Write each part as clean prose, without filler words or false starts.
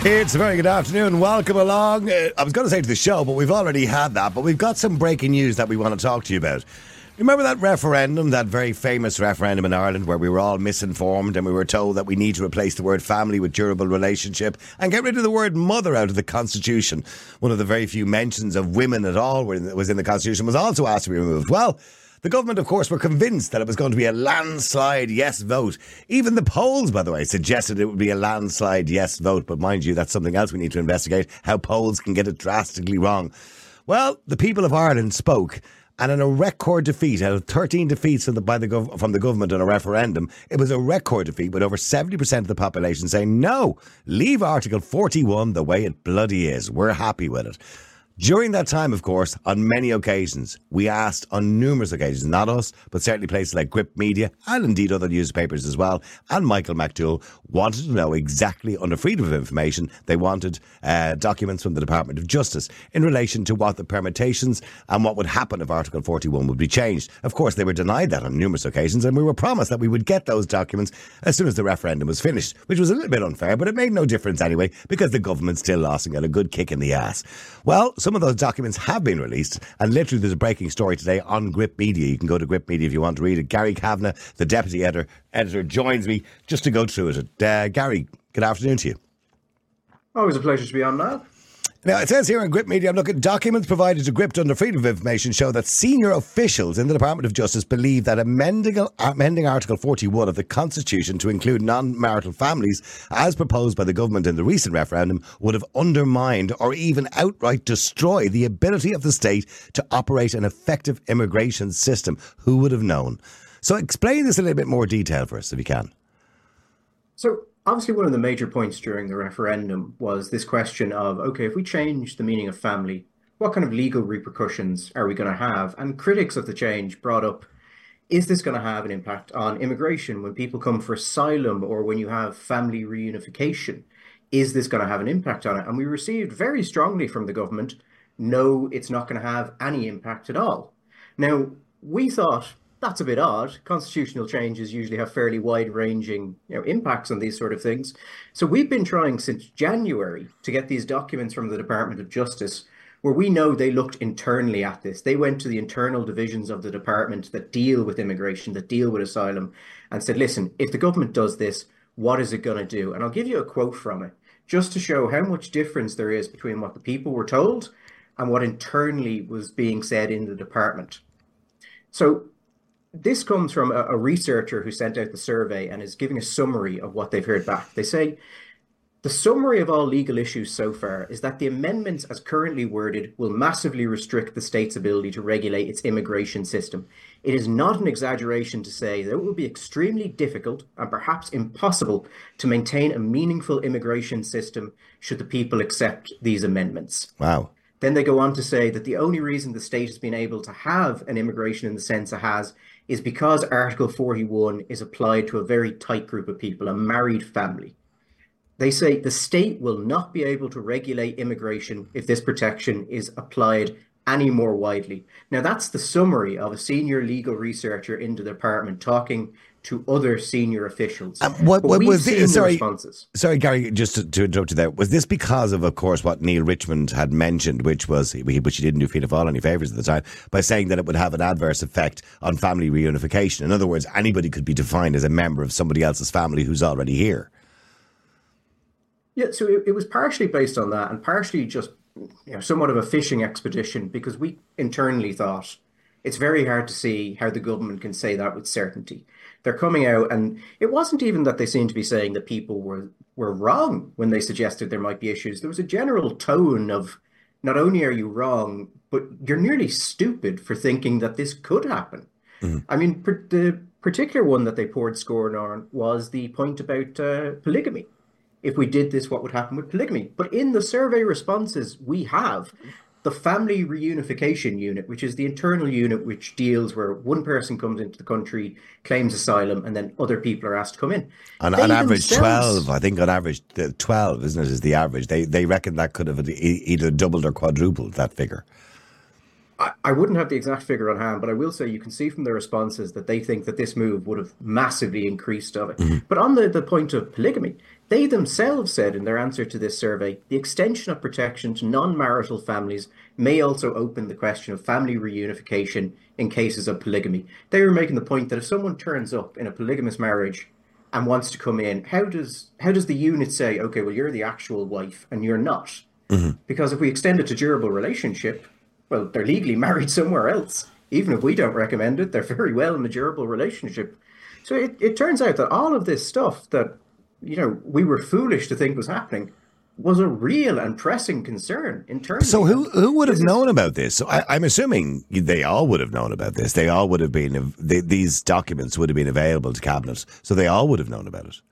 It's a very good afternoon. Welcome along. I was going to say to the show, but we've already had that. But we've got some breaking news that we want to talk to you about. Remember that referendum, that very famous referendum in Ireland where we were all misinformed and we were told that we need to replace the word family with durable relationship and get rid of the word mother out of the Constitution? One of the very few mentions of women at all was in the Constitution was also asked to be removed. Well, the government, of course, were convinced that it was going to be a landslide yes vote. Even the polls, by the way, suggested it would be a landslide yes vote. But mind you, that's something else we need to investigate, how polls can get it drastically wrong. Well, the people of Ireland spoke. And in a record defeat, out of 13 defeats from the government on a referendum, it was a record defeat with over 70% of the population saying, no, leave Article 41 the way it bloody is. We're happy with it. During that time, of course, on many occasions, we asked on numerous occasions, not us, but certainly places like Grip Media and indeed other newspapers as well, and Michael McDowell wanted to know exactly, under freedom of information, they wanted documents from the Department of Justice in relation to what the permutations and what would happen if Article 41 would be changed. Of course, they were denied that on numerous occasions, and we were promised that we would get those documents as soon as the referendum was finished, which was a little bit unfair, but it made no difference anyway, because the government still lost and got a good kick in the ass. Well, some of those documents have been released, and literally there's a breaking story today on Grip Media. You can go to Grip Media if you want to read it. Gary Kavanagh, the deputy editor, joins me just to go through it. Gary, good afternoon to you. Always a pleasure to be on, Niall. Now, it says here in Grip Media, I'm looking at documents provided to Grip under freedom of information show that senior officials in the Department of Justice believe that amending Article 41 of the Constitution to include non-marital families, as proposed by the government in the recent referendum, would have undermined or even outright destroyed the ability of the state to operate an effective immigration system. Who would have known? So explain this in a little bit more detail for us, if you can. So, obviously, one of the major points during the referendum was this question of, okay, if we change the meaning of family, what kind of legal repercussions are we going to have? And critics of the change brought up, is this going to have an impact on immigration when people come for asylum or when you have family reunification? Is this going to have an impact on it? And we received very strongly from the government, no, it's not going to have any impact at all. Now, we thought, that's a bit odd. Constitutional changes usually have fairly wide-ranging, impacts on these sort of things. So we've been trying since January to get these documents from the Department of Justice, where we know they looked internally at this. They went to the internal divisions of the department that deal with immigration, that deal with asylum, and said, listen, if the government does this, what is it going to do? And I'll give you a quote from it, just to show how much difference there is between what the people were told and what internally was being said in the department. So this comes from a researcher who sent out the survey and is giving a summary of what they've heard back. They say, the summary of all legal issues so far is that the amendments as currently worded will massively restrict the state's ability to regulate its immigration system. It is not an exaggeration to say that it will be extremely difficult and perhaps impossible to maintain a meaningful immigration system should the people accept these amendments. Wow. Then they go on to say that the only reason the state has been able to have an immigration in the sense it has is because Article 41 is applied to a very tight group of people, a married family. They say the state will not be able to regulate immigration if this protection is applied any more widely. Now, that's the summary of a senior legal researcher in the department talking to other senior officials. What was this? Sorry, Gary, just to interrupt you there. Was this because of course, what Neil Richmond had mentioned, which he didn't do Fianna Fáil any favours at the time, by saying that it would have an adverse effect on family reunification? In other words, anybody could be defined as a member of somebody else's family who's already here. Yeah, so it was partially based on that and partially just somewhat of a fishing expedition, because we internally thought it's very hard to see how the government can say that with certainty. They're coming out, and it wasn't even that they seemed to be saying that people were wrong when they suggested there might be issues. There was a general tone of, not only are you wrong, but you're nearly stupid for thinking that this could happen. Mm-hmm. I mean, the particular one that they poured scorn on was the point about polygamy. If we did this, what would happen with polygamy? But in the survey responses we have, the Family Reunification Unit, which is the internal unit which deals where one person comes into the country, claims asylum, and then other people are asked to come in. On average, 12, I think on average, 12, isn't it, is the average. They reckon that could have either doubled or quadrupled that figure. I wouldn't have the exact figure on hand, but I will say you can see from their responses that they think that this move would have massively increased of it. Mm-hmm. But on the point of polygamy, They themselves said in their answer to this survey, the extension of protection to non-marital families may also open the question of family reunification in cases of polygamy. They were making the point that if someone turns up in a polygamous marriage and wants to come in, how does the unit say, okay, well, you're the actual wife and you're not? Mm-hmm. Because if we extend it to durable relationship, well, they're legally married somewhere else. Even if we don't recommend it, they're very well in a durable relationship. So it turns out that all of this stuff that, we were foolish to think was happening was a real and pressing concern internally. So who would have known about this? So I'm assuming they all would have known about this. They all would have been, these documents would have been available to Cabinet. So they all would have known about it.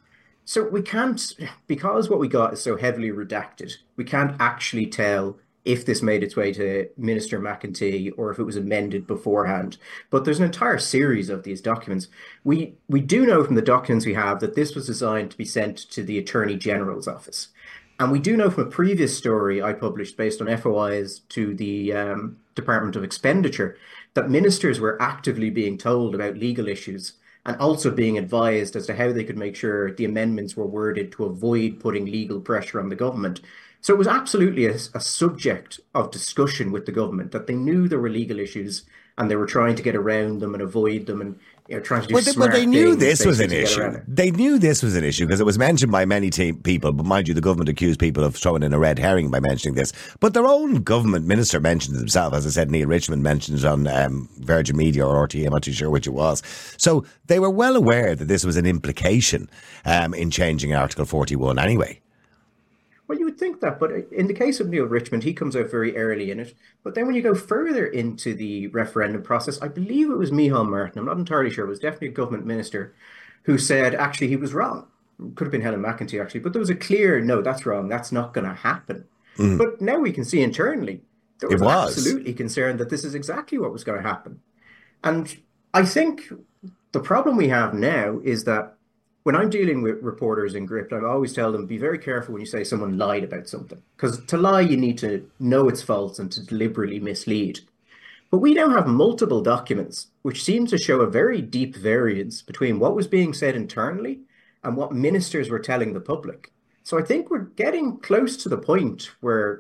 So we can't, because what we got is so heavily redacted, we can't actually tell if this made its way to Minister McEntee or if it was amended beforehand. But there's an entire series of these documents. We do know from the documents we have that this was designed to be sent to the Attorney General's office. And we do know from a previous story I published based on FOIs to the Department of Expenditure that ministers were actively being told about legal issues and also being advised as to how they could make sure the amendments were worded to avoid putting legal pressure on the government. So it was absolutely a subject of discussion with the government, that they knew there were legal issues and they were trying to get around them and avoid them and trying to do smart But they knew things this was an basically to get around issue. it. They knew this was an issue because it was mentioned by many people. But mind you, the government accused people of throwing in a red herring by mentioning this. But their own government minister mentioned it himself. As I said, Neil Richmond mentioned it on Virgin Media or RTÉ. I'm not too sure which it was. So they were well aware that this was an implication in changing Article 41 anyway. Well, you would think that, but in the case of Neil Richmond, he comes out very early in it. But then when you go further into the referendum process, I believe it was Micheál Martin, I'm not entirely sure, it was definitely a government minister, who said actually he was wrong. Could have been Helen McEntee actually, but there was a clear, no, that's wrong, that's not going to happen. But now we can see internally, there was absolutely concern that this is exactly what was going to happen. And I think the problem we have now is that when I'm dealing with reporters in Gript, I always tell them, be very careful when you say someone lied about something. Because to lie, you need to know it's false and to deliberately mislead. But we now have multiple documents which seem to show a very deep variance between what was being said internally and what ministers were telling the public. So I think we're getting close to the point where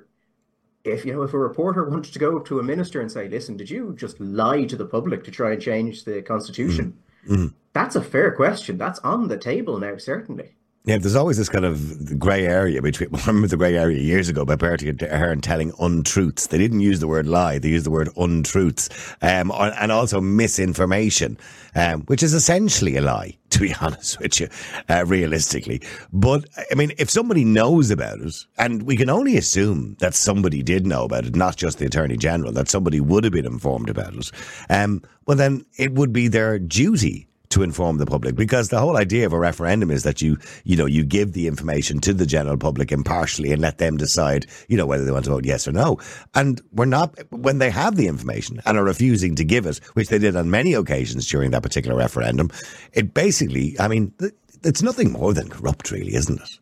if a reporter wanted to go up to a minister and say, listen, did you just lie to the public to try and change the constitution? That's a fair question. That's on the table now, certainly. Yeah, there's always this kind of grey area between. I remember the grey area years ago about Bertie Ahern telling untruths. They didn't use the word lie; they used the word untruths, and also misinformation, which is essentially a lie, to be honest with you, realistically. But I mean, if somebody knows about it, and we can only assume that somebody did know about it, not just the Attorney General, that somebody would have been informed about it, well, then it would be their duty to inform the public, because the whole idea of a referendum is that you give the information to the general public impartially and let them decide, whether they want to vote yes or no. And when they have the information and are refusing to give it, which they did on many occasions during that particular referendum, it basically, I mean, it's nothing more than corrupt, really, isn't it?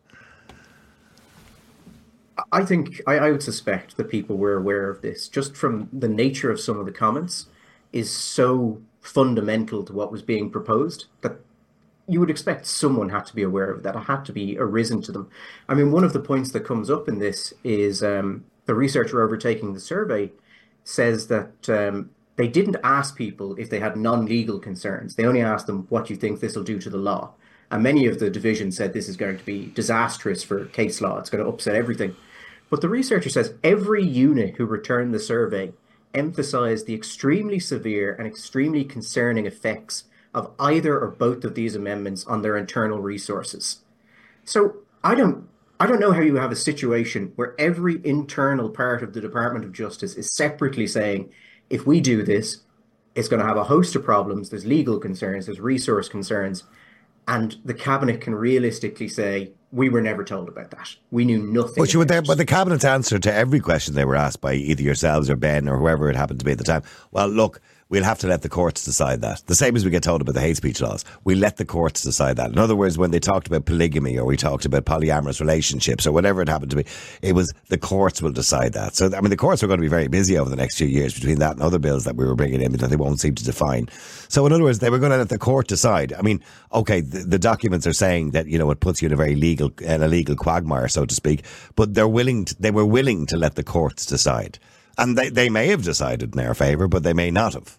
I think I would suspect that people were aware of this just from the nature of some of the comments is so fundamental to what was being proposed that you would expect someone had to be aware of that. It had to be arisen to them. I mean, one of the points that comes up in this is the researcher overtaking the survey says that they didn't ask people if they had non-legal concerns. They only asked them, what do you think this will do to the law? And many of the divisions said this is going to be disastrous for case law. It's going to upset everything. But the researcher says every unit who returned the survey emphasized the extremely severe and extremely concerning effects of either or both of these amendments on their internal resources. So I don't know how you have a situation where every internal part of the Department of Justice is separately saying, if we do this, it's going to have a host of problems. There's legal concerns, there's resource concerns, and the Cabinet can realistically say, we were never told about that. We knew nothing. But the Cabinet's answer to every question they were asked by either yourselves or Ben or whoever it happened to be at the time, well, look, we'll have to let the courts decide that. The same as we get told about the hate speech laws. We let the courts decide that. In other words, when they talked about polygamy or we talked about polyamorous relationships or whatever it happened to be, it was the courts will decide that. So, I mean, the courts are going to be very busy over the next few years between that and other bills that we were bringing in that they won't seem to define. So, in other words, they were going to let the court decide. I mean, okay, the documents are saying that, you know, it puts you in a legal quagmire, so to speak, but they were willing to let the courts decide. And they may have decided in our favour, but they may not have.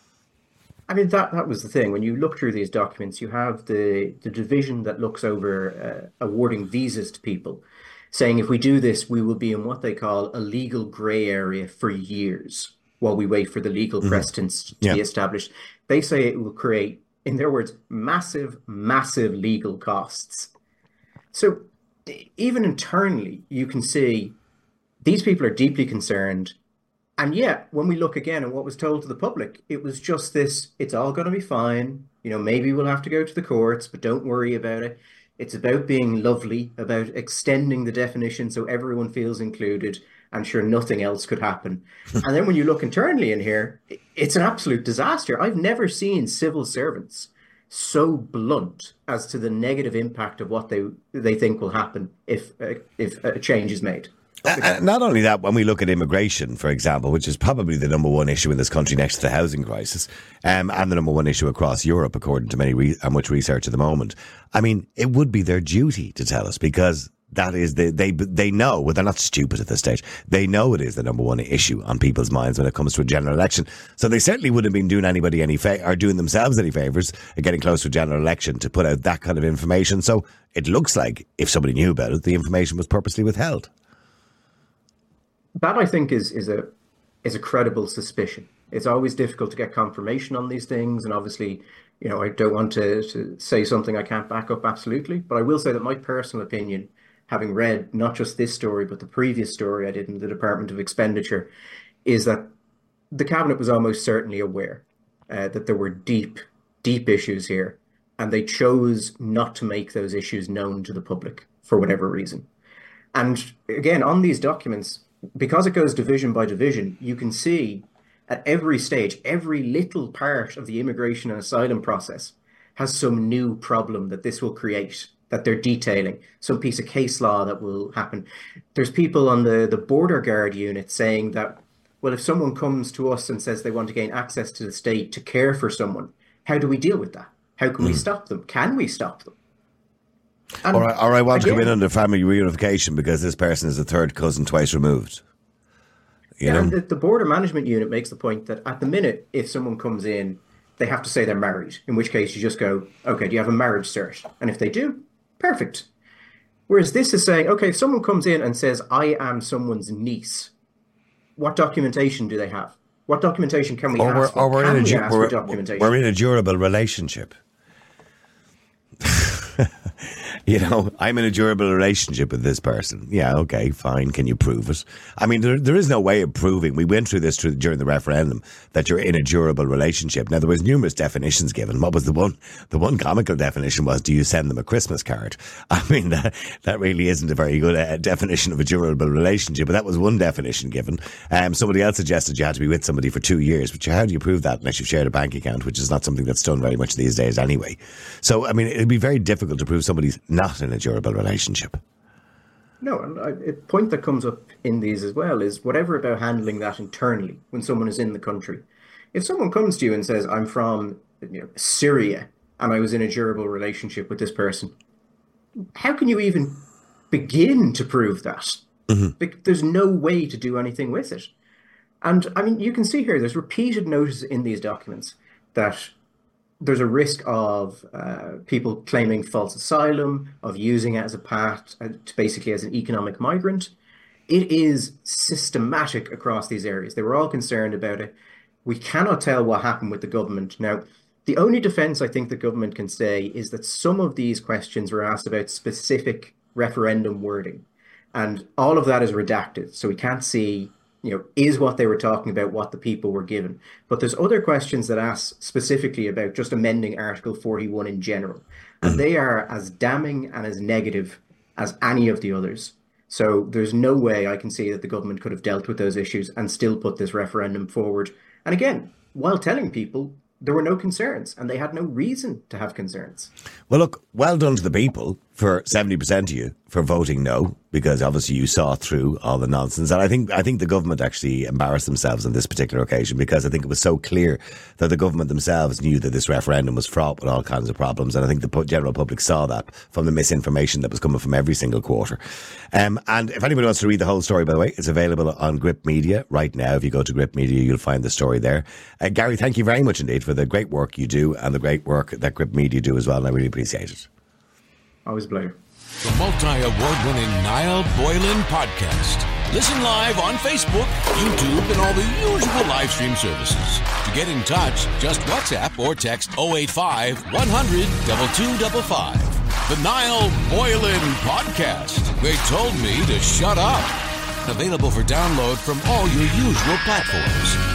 I mean, that was the thing. When you look through these documents, you have the division that looks over awarding visas to people, saying if we do this, we will be in what they call a legal grey area for years while we wait for the legal precedents to be established. They say it will create, in their words, massive, massive legal costs. So even internally, you can see these people are deeply concerned. And yet, when we look again at what was told to the public, it was just this, it's all going to be fine. You know, maybe we'll have to go to the courts, but don't worry about it. It's about being lovely, about extending the definition so everyone feels included, and sure, nothing else could happen. And then when you look internally in here, it's an absolute disaster. I've never seen civil servants so blunt as to the negative impact of what they think will happen if a change is made. Not only that, when we look at immigration, for example, which is probably the number one issue in this country next to the housing crisis, and the number one issue across Europe, according to much research at the moment, I mean, it would be their duty to tell us, because that is they know, well, they're not stupid at this stage. They know it is the number one issue on people's minds when it comes to a general election. So they certainly wouldn't have been doing anybody or doing themselves any favours getting close to a general election to put out that kind of information. So it looks like if somebody knew about it, the information was purposely withheld. That, I think, is a credible suspicion. It's always difficult to get confirmation on these things, and obviously, you know, I don't want to say something I can't back up absolutely, but I will say that my personal opinion, having read not just this story, but the previous story I did in the Department of Expenditure, is that the Cabinet was almost certainly aware that there were deep, deep issues here, and they chose not to make those issues known to the public for whatever reason. And again, on these documents, because it goes division by division, you can see at every stage, every little part of the immigration and asylum process has some new problem that this will create, that they're detailing, some piece of case law that will happen. There's people on the border guard unit saying that, well, if someone comes to us and says they want to gain access to the state to care for someone, how do we deal with that? How can we stop them? Can we stop them? And or I want to come in under family reunification because this person is a third cousin twice removed. You know? And the border management unit makes the point that at the minute, if someone comes in, they have to say they're married, in which case you just go, okay, do you have a marriage cert? And if they do, perfect. Whereas this is saying, okay, if someone comes in and says, I am someone's niece, what documentation do they have? What documentation can we ask for? We're in a durable relationship. You know, I'm in a durable relationship with this person. Yeah, okay, fine. Can you prove it? I mean, there is no way of proving. We went through this during the referendum that you're in a durable relationship. Now, there was numerous definitions given. What was the one? The one comical definition was, do you send them a Christmas card? I mean, that really isn't a very good definition of a durable relationship, but that was one definition given. Somebody else suggested you had to be with somebody for 2 years, but how do you prove that unless you've shared a bank account, which is not something that's done very much these days anyway. So, I mean, it'd be very difficult to prove somebody's not in a durable relationship. No, and a point that comes up in these as well is whatever about handling that internally when someone is in the country. If someone comes to you and says, I'm from Syria and I was in a durable relationship with this person, how can you even begin to prove that? Mm-hmm. There's no way to do anything with it. And I mean, you can see here, there's repeated notices in these documents that there's a risk of people claiming false asylum, of using it as a path, basically as an economic migrant. It is systematic across these areas. They were all concerned about it. We cannot tell what happened with the government. Now, the only defense I think the government can say is that some of these questions were asked about specific referendum wording, and all of that is redacted. So we can't see, is what they were talking about what the people were given. But there's other questions that ask specifically about just amending Article 41 in general. And they are as damning and as negative as any of the others. So there's no way I can see that the government could have dealt with those issues and still put this referendum forward. And again, while telling people there were no concerns and they had no reason to have concerns. Well, look, well done to the people, for 70% of you, for voting no, because obviously you saw through all the nonsense. And I think the government actually embarrassed themselves on this particular occasion, because I think it was so clear that the government themselves knew that this referendum was fraught with all kinds of problems. And I think the general public saw that from the misinformation that was coming from every single quarter. And if anybody wants to read the whole story, by the way, it's available on Grip Media right now. If you go to Grip Media, you'll find the story there. Gary, thank you very much indeed for the great work you do and the great work that Grip Media do as well. And I really appreciate it. Always a pleasure. The multi-award-winning Niall Boylan Podcast. Listen live on Facebook, YouTube, and all the usual live stream services. To get in touch, just WhatsApp or text 085 100 2255. The Niall Boylan Podcast. They told me to shut up. Available for download from all your usual platforms.